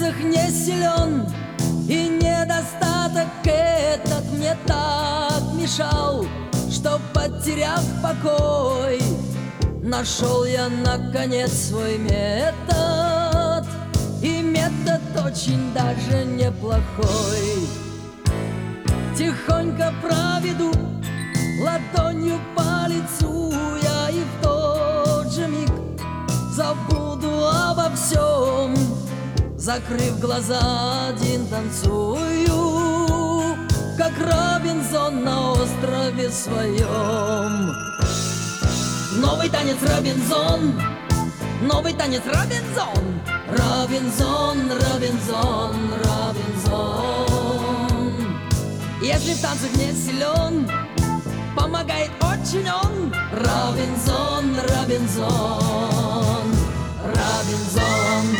танцах не силен, и недостаток этот мне так мешал, что, потеряв покой, нашел я наконец свой метод. И метод очень даже неплохой. Тихонько проведу ладонью по лицу я, и в тот же миг забуду обо всем. Закрыв глаза, один танцую, как Робинзон на острове своем. Новый танец Робинзон, новый танец Робинзон, Робинзон, Робинзон, Робинзон. Если в танцах не силен, помогает очень он. Робинзон, Робинзон, Робинзон.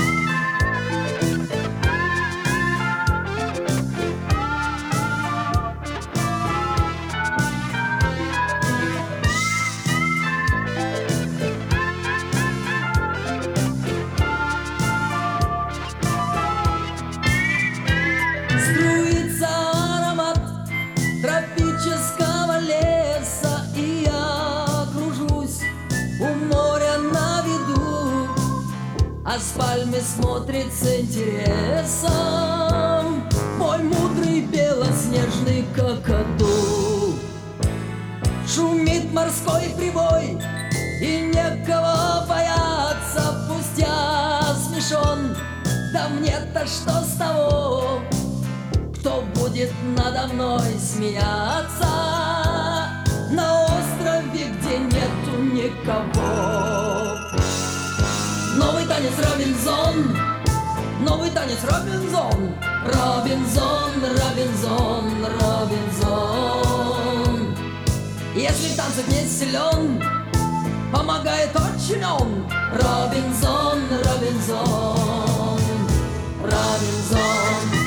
Струится аромат тропического леса, и я кружусь у моря на виду, а с пальмы смотрит с интересом мой мудрый белоснежный какаду. Шумит морской прибой, и некого бояться, пусть я смешон, да мне-то что с того, кто будет надо мной смеяться на острове, где нету никого. Новый танец Робинзон, новый танец Робинзон, Робинзон, Робинзон, Робинзон. Если в танцах не силен, помогает очень он. Робинзон, Робинзон, Робинзон.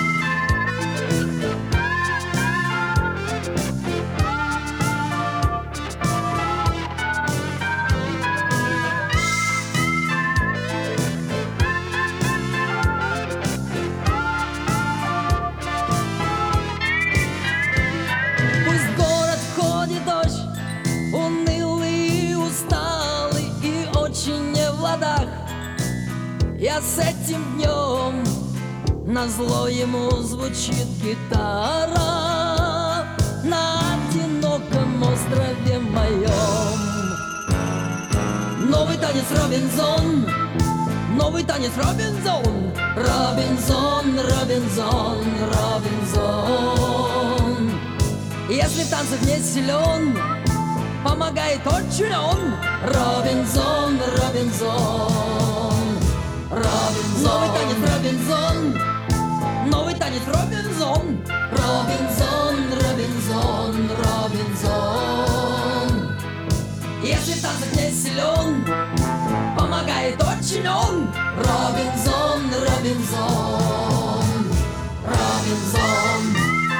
Я с этим днем, назло ему звучит гитара на одиноком острове моем. Новый танец Робинзон, новый танец Робинзон, Робинзон, Робинзон, Робинзон. Если в танцах не силен, помогает очень он. Робинзон, Робинзон, Робинзон. Новый танец Робинзон, новый танец Робинзон, Робинзон, Робинзон, Робинзон. Если в танцах не силен, помогает очень он. Робинзон, Робинзон, Робинзон.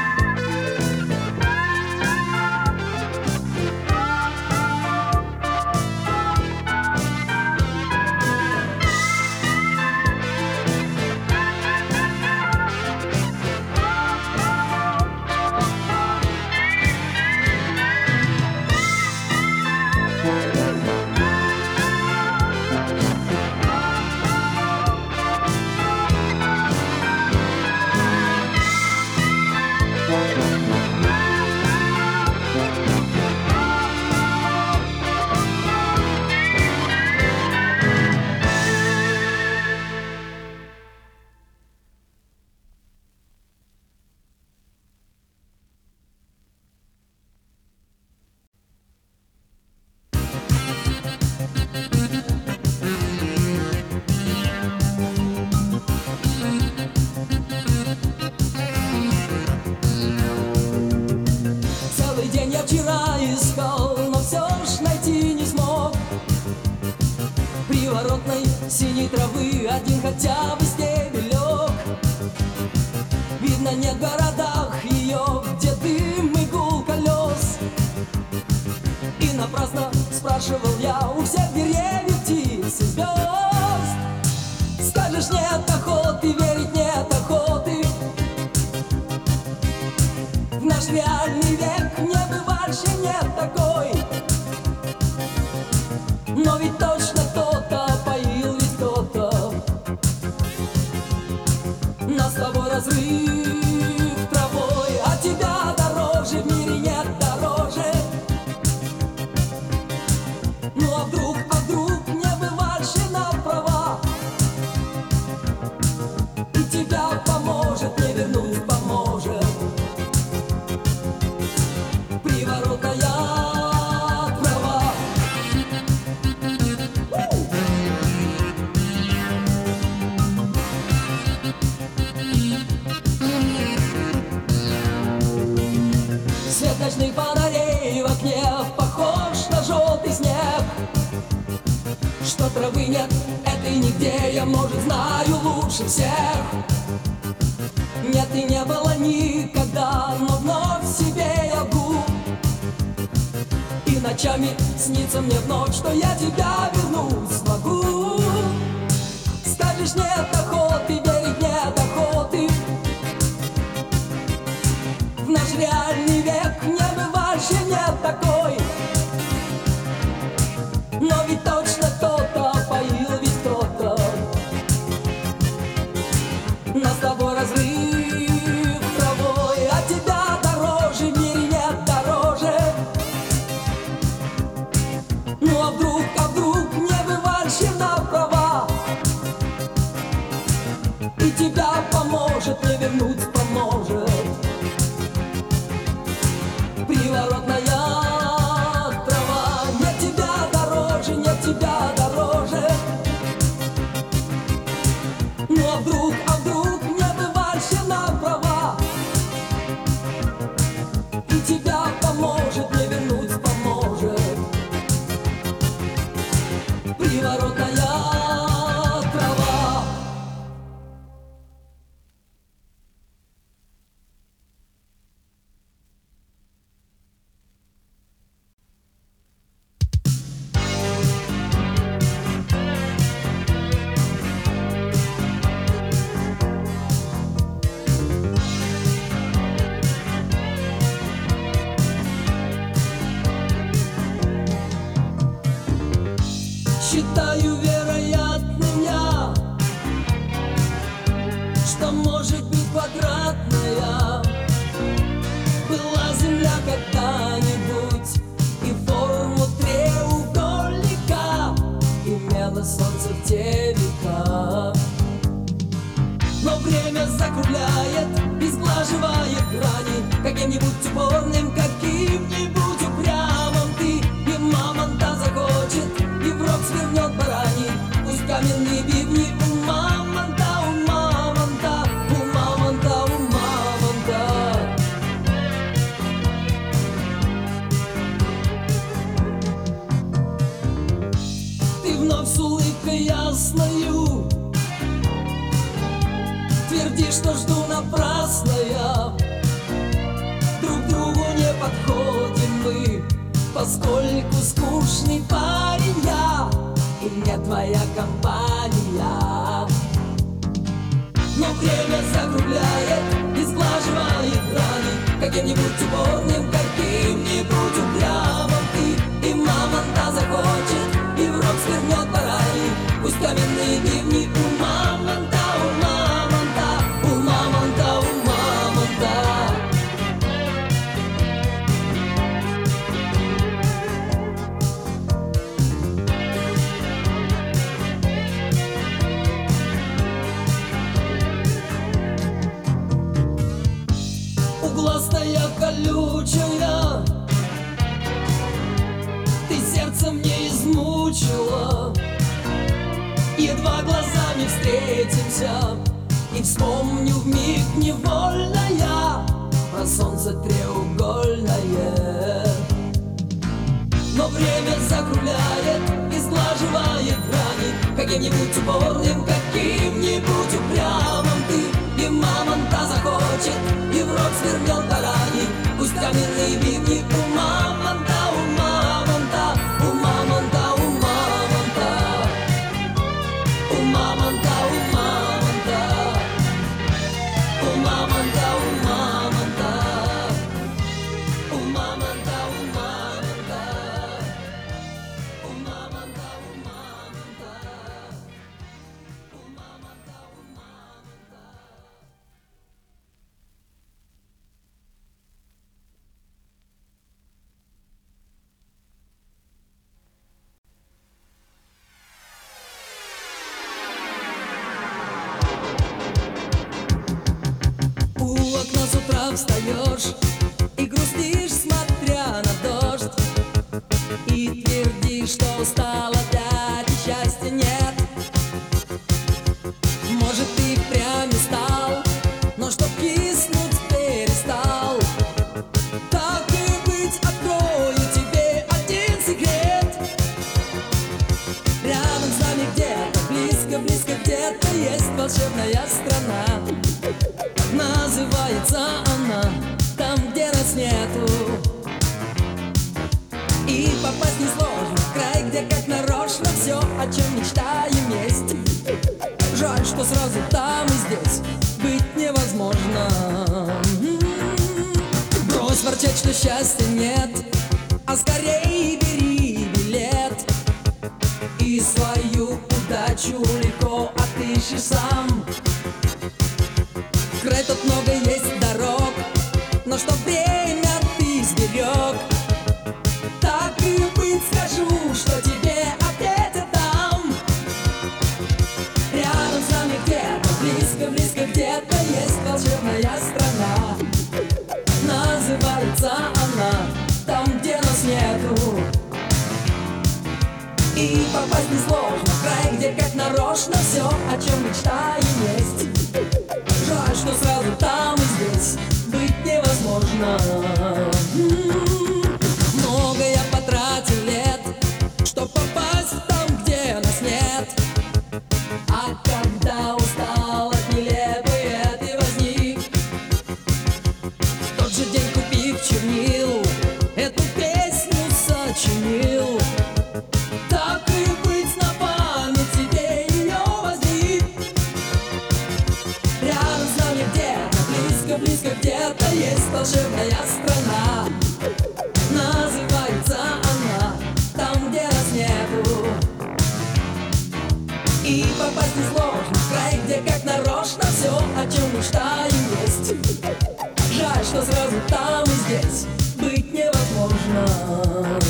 Синей травы один хотя бы стебелек. Видно, нет в городах ее, где дым и гул колес. И напрасно спрашивал я у всех деревьев, птиц и звезд. Скажешь, нет охоты верить, нет наш реальный век небывальщине такой. Но ведь точно кто-то поил, ведь кто-то. Нас с тобой разрыв травой, а тебя дороже в мире нет дороже. Ну а вдруг небывальщина права, и тебя поможет, не вернуть поможет. Приворотная трава. Свет ночных фонарей в окне похож на желтый снег. Что травы нет, этой нигде, я, может, знаю лучше всех. Нет и не было никогда, но вновь себе я лгу. И ночами снится мне вновь, что я тебя вернуть смогу. Скажешь, нет охоты, верить нет охоты. В наш реальный век небывальщине такой. Но ведь точно кто-то поил, ведь кто-то. Нас с тобой разрыв травой, а тебя дороже в мире нет дороже. Ну а вдруг небывальщина права, и тебя поможет, не вернуть поможет. Приворотная трава. Нет тебя дороже, нет тебя дороже. Ну а вдруг небывальщина права, и тебя поможет, не вернуть поможет. Приворотная трава. Считаю вероятным я, что может быть квадратная была земля когда-нибудь, и форму треугольника имело солнце в те века. Но время закругляет и сглаживает грани каким-нибудь упорным, каким-нибудь упрямым. Ты и мамонта захочет, и в рог свернет барани. Пусть каменные бивни у мамонта, у мамонта, у мамонта, у мамонта. Ты вновь с улыбкой ясною твердишь, что жду напрасно я. Друг другу не подходим мы, поскольку скучный парень я, и мне твоя компания. Но время закругляет и сглаживает грани каким-нибудь упорным, каким-нибудь упрямым. Ты и мамонта захочет, и в рог свернет барани. Пусть каменные бивни у мамонта, у мамонта, у мамонта, у мамонта. Угластая колючая, ты сердце мне измучила. Едва глазами встретимся, и вспомню вмиг невольно я про солнце треугольное. Но время закругляет и сглаживает грани каким-нибудь упорным, каким-нибудь упрямым. Ты и мамонта захочет, и в рог свернет барани. Пусть каменные бивни у мамонта, у мамонта, у мамонта, у мамонта, у мамонта, у мамонта, у мамонта, у мамонта. устаешь и грустишь, смотря на дождь, и твердишь, что устал опять и счастья нет. Может, ты впрямь устал, но чтоб киснуть перестал. Так и быть, открою тебе один секрет. Рядом с нами где-то, близко-близко где-то есть волшебная страна. Называется она там, где нас нету. И попасть несложно в край, где как нарочно все, о чем мечтаем, есть. Жаль, что сразу там и здесь быть невозможно. Брось ворчать, что счастья нет, а скорее бери билет. И свою удачу легко отыщешь сам. В край тут много есть дорог, но чтоб время ты сберег, так и быть, скажу, что тебе опять отдам. Рядом с нами где-то, близко-близко где-то есть волшебная страна. Называется она там, где нас нету. И попасть несложно в край, где как нарочно все, о чем мечтаем, есть. Жаль, что сразу там и здесь быть невозможно. Много я потратил лет, чтоб попасть там, где нас нет. А когда устал от нелепой этой возни, в тот же день, купив чернил, эту песню сочинил. Так и быть, на память себе ее возьми. Рядом с нами где-то, близко-близко где-то есть волшебная страна. Называется она там, где нас нету. И попасть несложно в край, где как нарочно все, о чем мечтаем, есть. Жаль, что сразу там и здесь быть невозможно.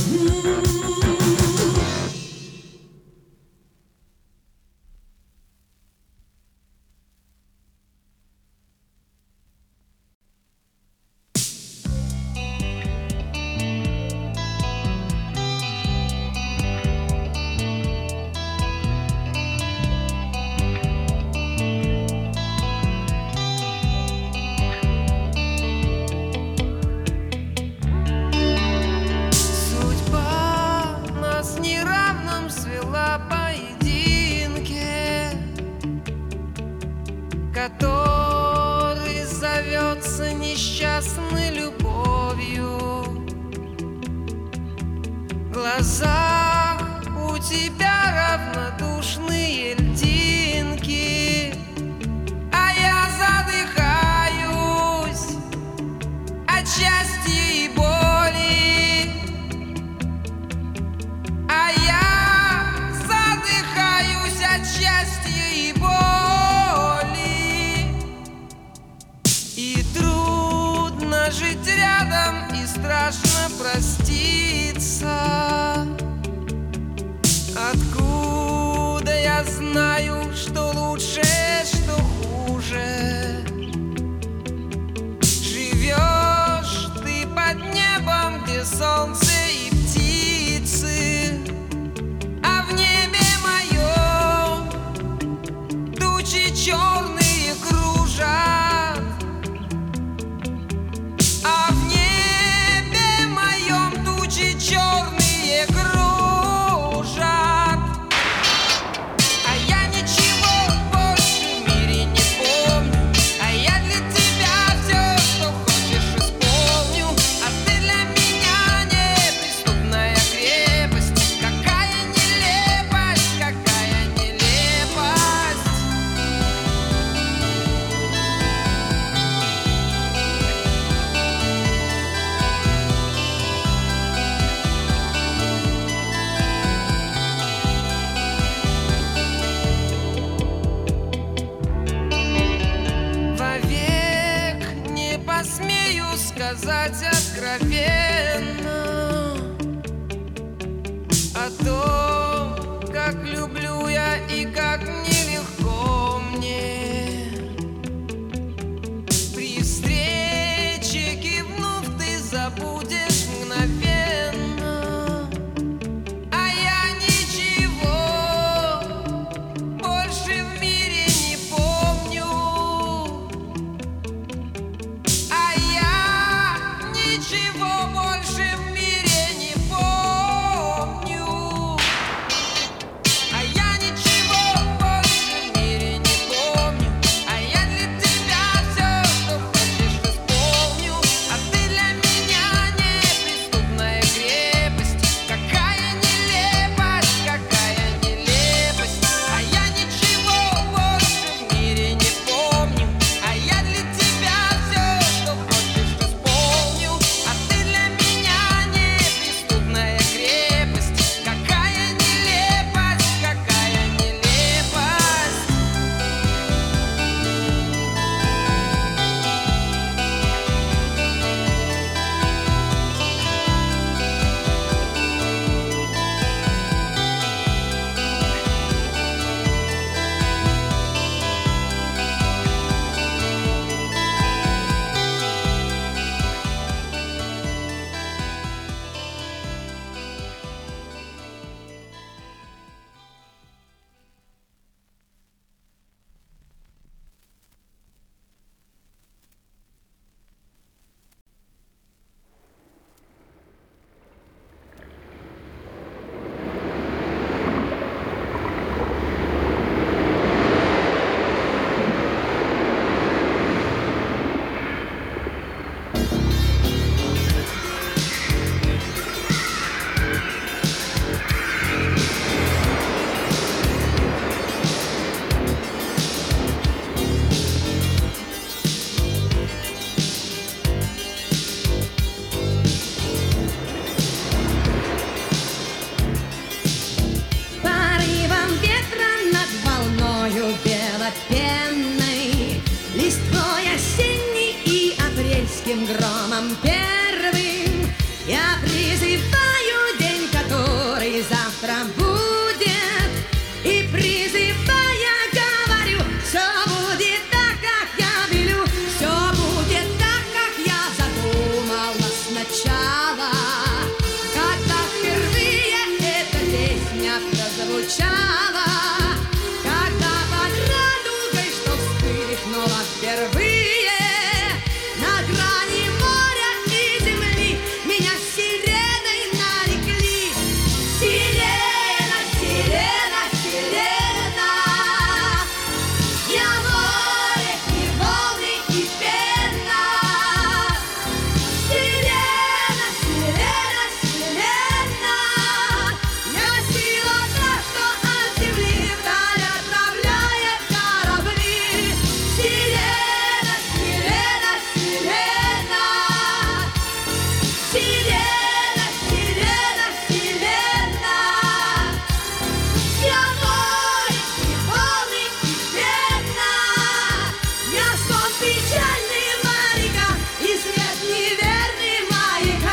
Судьба нас неравным свела поединке, который зовется несчастной любовью. В глазах у тебя равнодушные льдинки, а я задыхаюсь от счастья и боли. А я задыхаюсь от счастья и боли. И трудно жить рядом, и страшно проститься. Откуда я знаю, что лучше, что хуже? Живешь ты под небом, где солнце и птицы, а в небе моем тучи черные кружат. А в небе моем тучи черные кружат. А я ничего больше в мире не помню, а я для тебя все, что хочешь, исполню. А ты для меня неприступная крепость. Какая нелепость, какая нелепость. Вовек не посмею сказать откровенно о том, как люблю я и как нелегко мне. При встрече ярким громом первым я призываю день, который завтра будет, и призывая говорю, все будет так, как я велю, все будет так, как я задумала сначала, когда впервые эта песня прозвучала, когда под радугой, что вспыхнула впервые на грани моря и земли, меня сиреной нарекли. Сирена, сирена, сирена, я море и волны и пена. Сирена, сирена, сирена, я сила та, что от земли вдаль отправляет корабли. Сирена, сирена, сирена, сирена, сирена, сирена, я море и волны и пена, я сон печальный моряка и свет неверный маяка.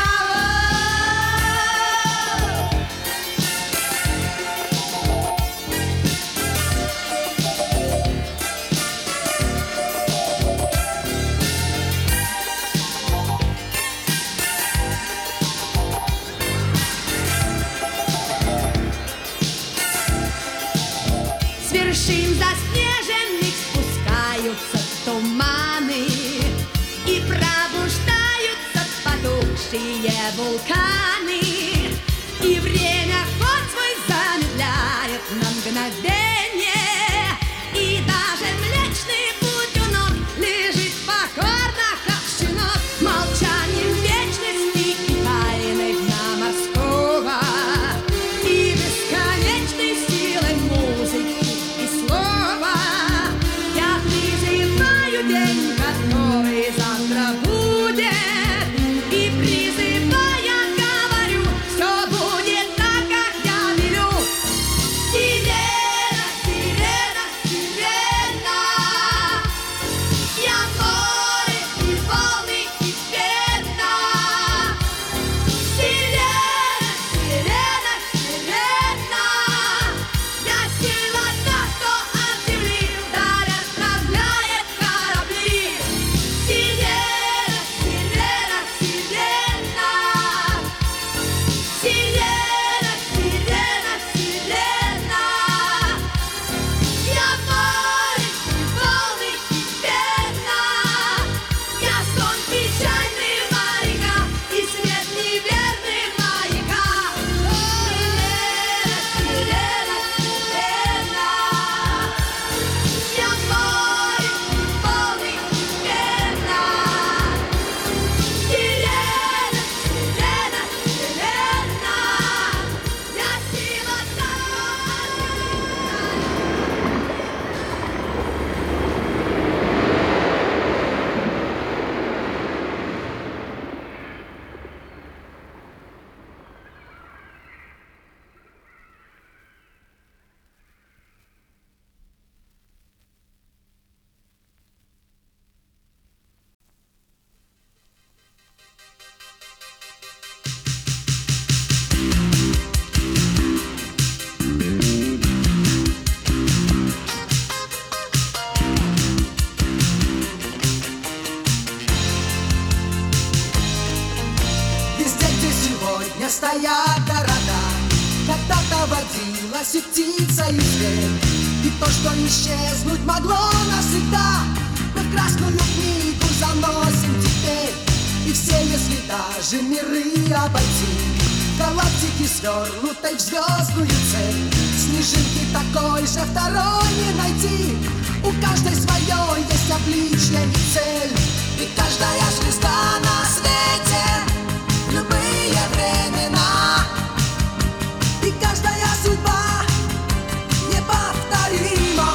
С вершин заснеженных спускаются туманы и пробуждаются потухшие вулканы, и время ход свой замедляет на мгновение, и даже Млечный Путь у ног лежит покорно, как щенок, молчанием вечности и тайны дна морского, и бесконечной силой музыки и слова я призываю день, который завтра будет, и призывая говорю, все будет так, как я велю. Сирена, сирена, сирена, я море и волны и пена. Сирена, сирена, сирена, я сила та, что от земли вдаль отправляет корабли. Сирена, сирена, сирена, сирена, сирена, сирена, я море и волны и пена, я сон печальный моряка и свет неверный маяка. Сирена, сирена, сирена, я море и волны и пена. Сирена, сирена, сирена, я сила та, Везде, где сегодня стоят города, когда-то водилась и птица, и зверь, и то, что исчезнуть могло навсегда, мы в красную книгу заносим теперь. И все, если даже миры обойти, галактики свернутой в звездную цель, снежинки такой же второй не найти. У каждой свое есть обличье и цель, и каждая звезда на свете в любые времена, и каждая судьба неповторима.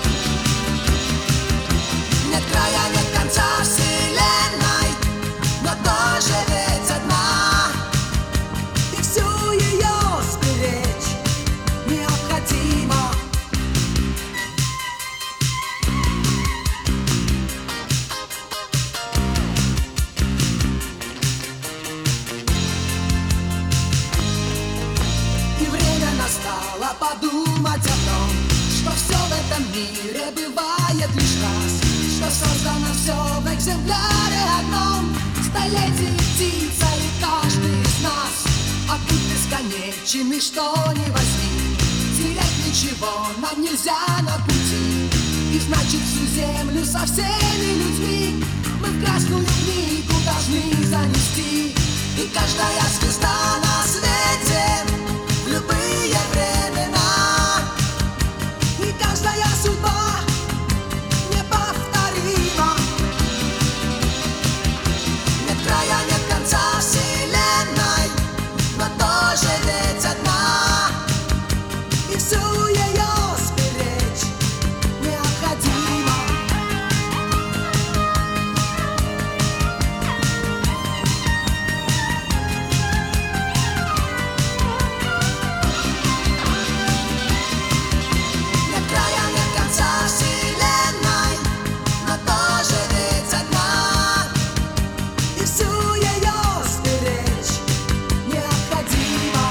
Нет края, нет конца вселенной, но тоже ведь одна, и всю ее сберечь необходимо. заставляла подумать о том, что все в этом мире бывает лишь раз, что создано все в экземпляре одном. Столетие птица и каждый из нас, а путь бесконечен, и что не возьми, терять ничего нам нельзя на пути. И значит всю землю со всеми людьми мы в красную книгу должны занести. И каждая звезда на свете в любые времена, и каждая судьба неповторима. Нет края, нет конца вселенной, но тоже ведь одна, и всю ее сберечь необходимо. Нет края, нет конца вселенной, но тоже ведь одна, и всю ее сберечь необходимо.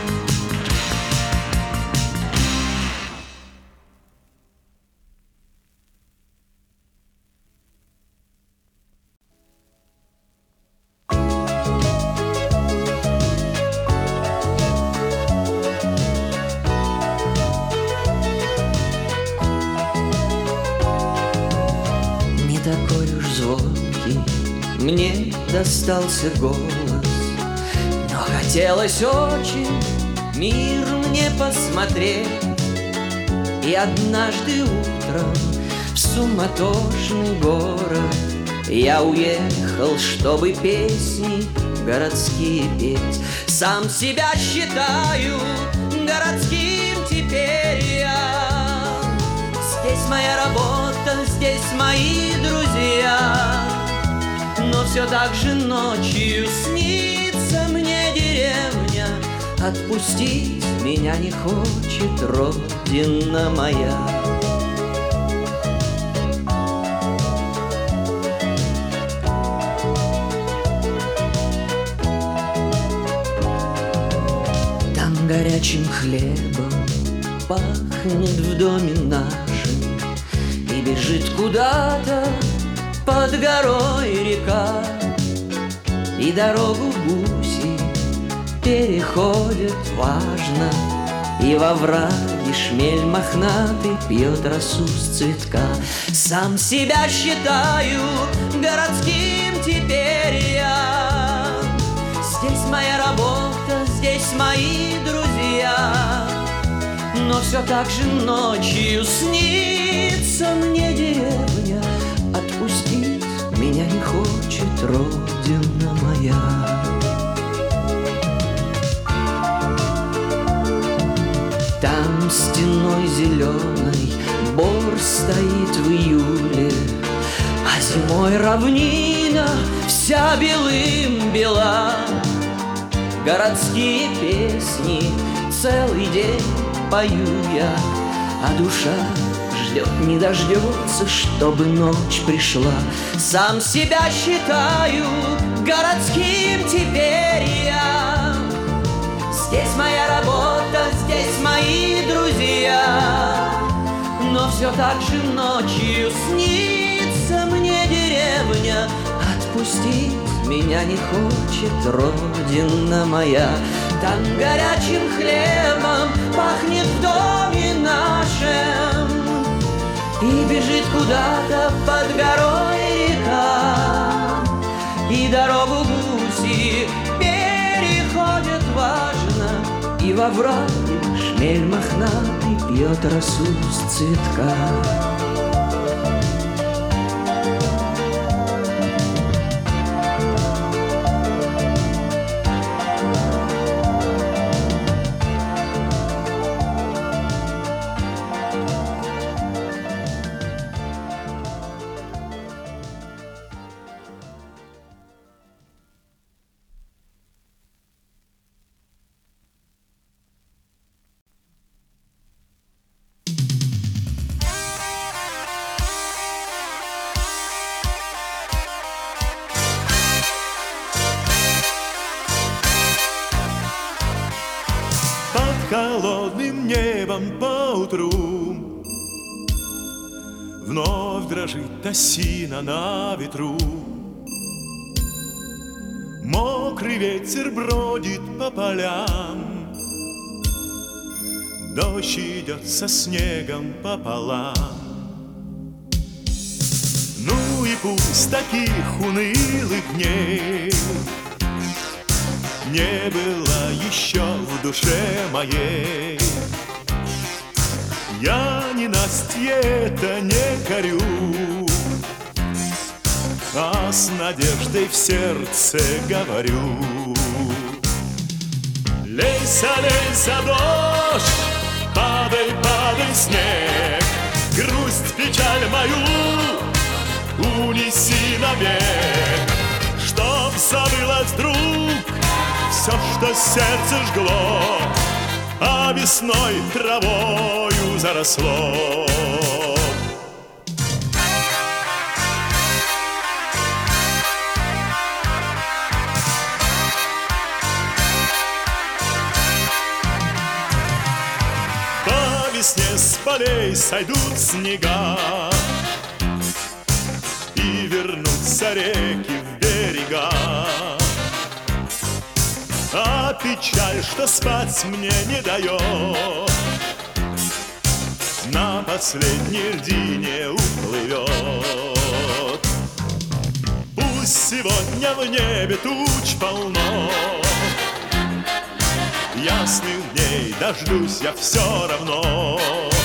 Не такой уж звонкий мне достался голос, но хотелось очень мир мне посмотреть. И однажды утром в суматошный город я уехал, чтобы песни городские петь. Сам себя считаю городским теперь я. Здесь моя работа, здесь мои друзья, но все так же ночью снится мне деревня. Отпустить меня не хочет родина моя. Там горячим хлебом пахнет в доме нашем, и бежит куда-то под горой река, и дорогу гуси переходят важно, и во враге шмель мохнатый пьет росу с цветка. Сам себя считаю городским теперь я. Здесь моя работа, здесь мои друзья, но все так же ночью снится мне деревня. Отпустить меня не хочет родина моя. Там стеной зеленой бор стоит в июле, а зимой равнина вся белым бела. Городские песни целый день пою я, а душа ждет, не дождется, чтобы ночь пришла. Сам себя считаю городским теперь я. Здесь моя работа, здесь мои друзья, но все так же ночью снится мне деревня. Отпустить меня не хочет родина моя. Там горячим хлебом пахнет в доме нашем, и бежит куда-то под горой река, и дорогу гуси переходят важно, и во враге шмель мохнатый пьет росу с цветка. холодным небом поутру вновь дрожит осина на ветру. Мокрый ветер бродит по полям, дождь идет со снегом пополам. Ну и пусть таких унылых дней не было еще в душе моей. Я ни Настье-то не корю, а с надеждой в сердце говорю: лейся, лейся, дождь, падай, падай, снег, грусть, печаль мою унеси навек, чтоб забылось вдруг все, что сердце жгло, а весной травою заросло. По весне с полей сойдут снега, и вернутся реки в берега. А печаль, что спать мне не дает, на последней льдине уплывет. Пусть сегодня в небе туч полно, ясных дней дождусь я все равно.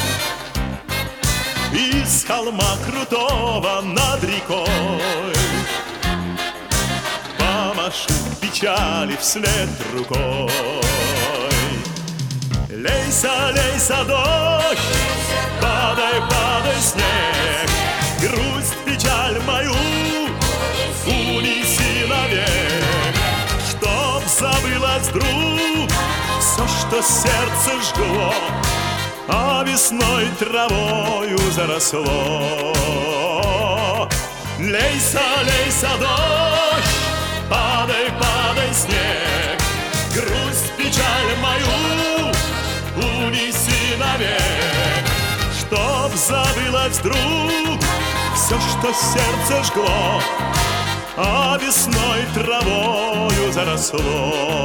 Из холма крутого над рекой помашу печали вслед рукой. Лейся, лейся, дождь, падай, падай, снег, грусть, печаль мою унеси навек, чтоб забылось вдруг все, что сердце жгло, а весной травою заросло. Лейся, лейся, дождь, падай, падай, снег, грусть, печаль мою унеси навек, чтоб забылось вдруг все, что сердце жгло, а весной травою заросло.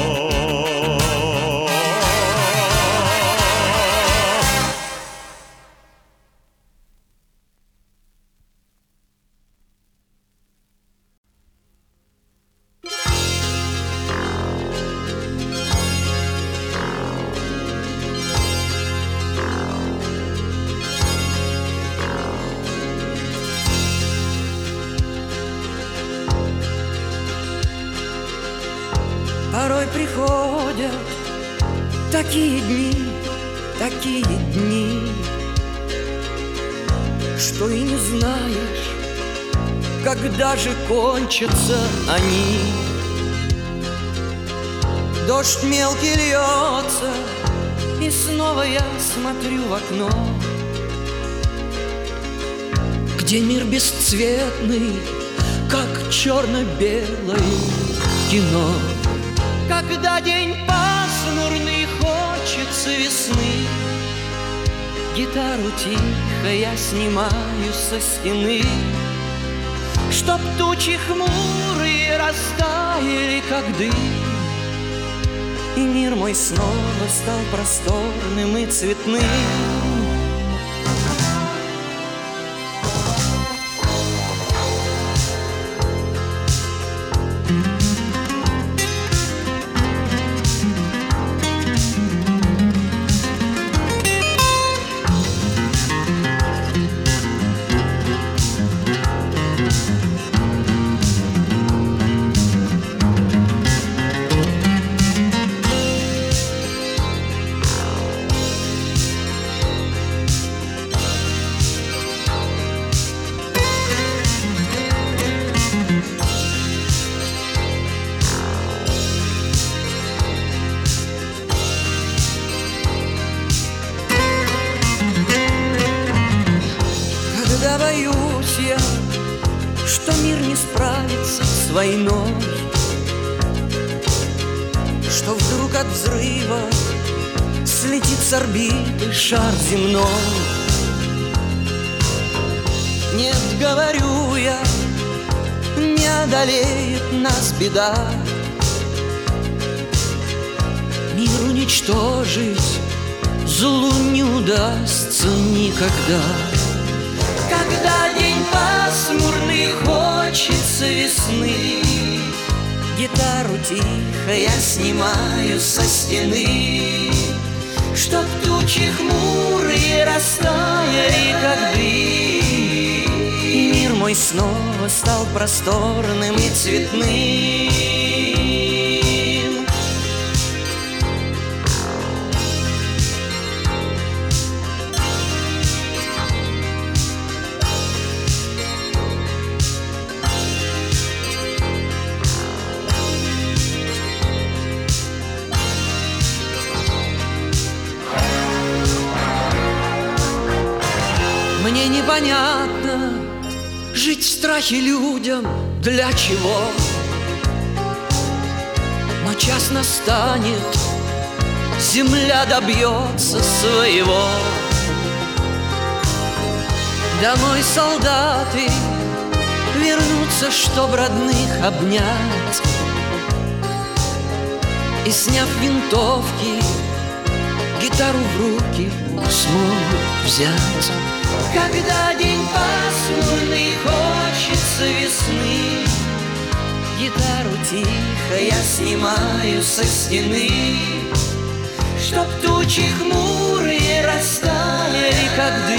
Порой приходят такие дни, что и не знаешь, когда же кончатся они. Дождь мелкий льется, и снова я смотрю в окно, где мир бесцветный, как черно-белое кино. Когда день пасмурный, хочется весны, гитару тихо я снимаю со стены, чтоб тучи хмурые растаяли, как дым, и мир мой снова стал просторным и цветным. Когда боюсь я, что мир не справится с войной, что вдруг от взрыва с орбиты шар земной. Нет, говорю я, не одолеет нас беда. Мир уничтожить злу не удастся никогда. Когда день пасмурный, хочется весны, гитару тихо я снимаю со стены, чтоб тучи хмурые растаяли, как дым, и мир мой снова стал просторным и цветным. Мне непонятно жить в страхе людям для чего, но час настанет, земля добьется своего. Домой солдаты вернутся, чтоб родных обнять, и, сняв винтовки, гитару в руки смогут взять. Когда день пасмурный, хочется весны, гитару тихо я снимаю со стены, чтоб тучи хмурые растаяли, как дым,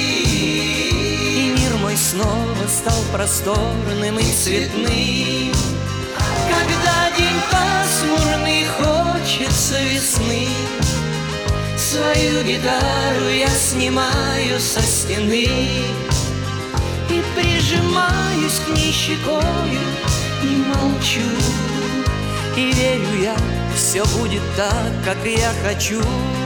и мир мой снова стал просторным и цветным. Когда день пасмурный, хочется весны, свою гитару я снимаю со стены и прижимаюсь к ней щекою и молчу. И верю я, все будет так, как я хочу.